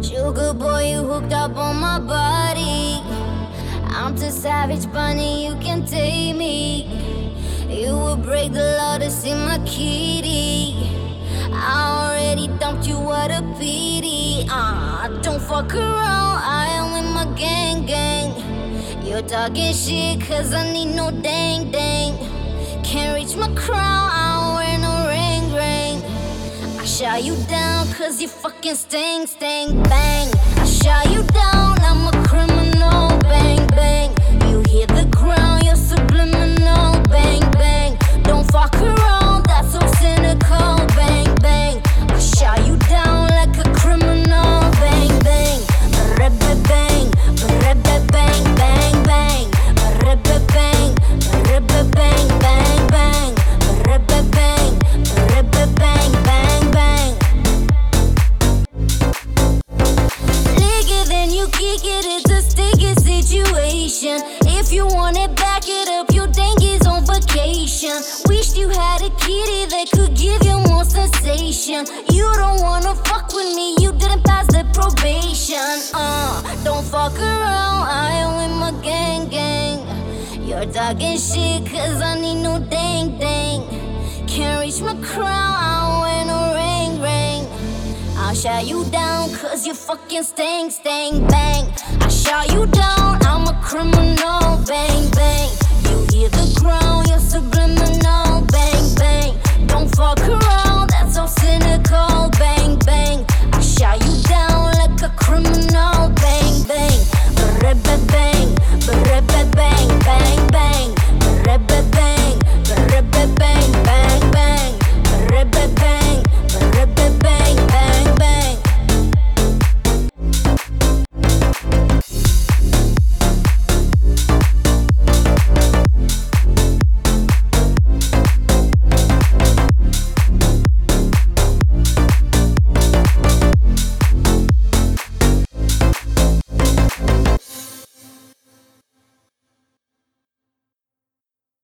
Sugar boy, you hooked up on my body. I'm too savage, bunny, you can take me. You would break the law to see my kitty. I already dumped you, what a pity. Don't fuck around, I am with my gang. You're talking shit, cause I need no dang. Can't reach my crown, I don't wear no ring. I shot you down, cause you fucking sting, bang. I shot you down, I'm a criminal, bang. You hit the ground, you're subliminal, bang. Don't fuck around, that's so cynical, bang. I shot you down like a criminal, bang. Bang, bang. Kick it, it's a sticky situation. If you want it, back it up, your dang is on vacation. Wished you had a kitty that could give you more sensation. You don't wanna fuck with me, you didn't pass the probation. Don't fuck around, I am with my gang. You're talking shit, cause I need no dang. Can't reach my crown, I don't wear no ring. I'll shut you down, cause you fucking stink, bang. I shot you down, I'm a criminal, bang. You hear the ground, you're subliminal, bang. Don't fuck around, that's so cynical, bang.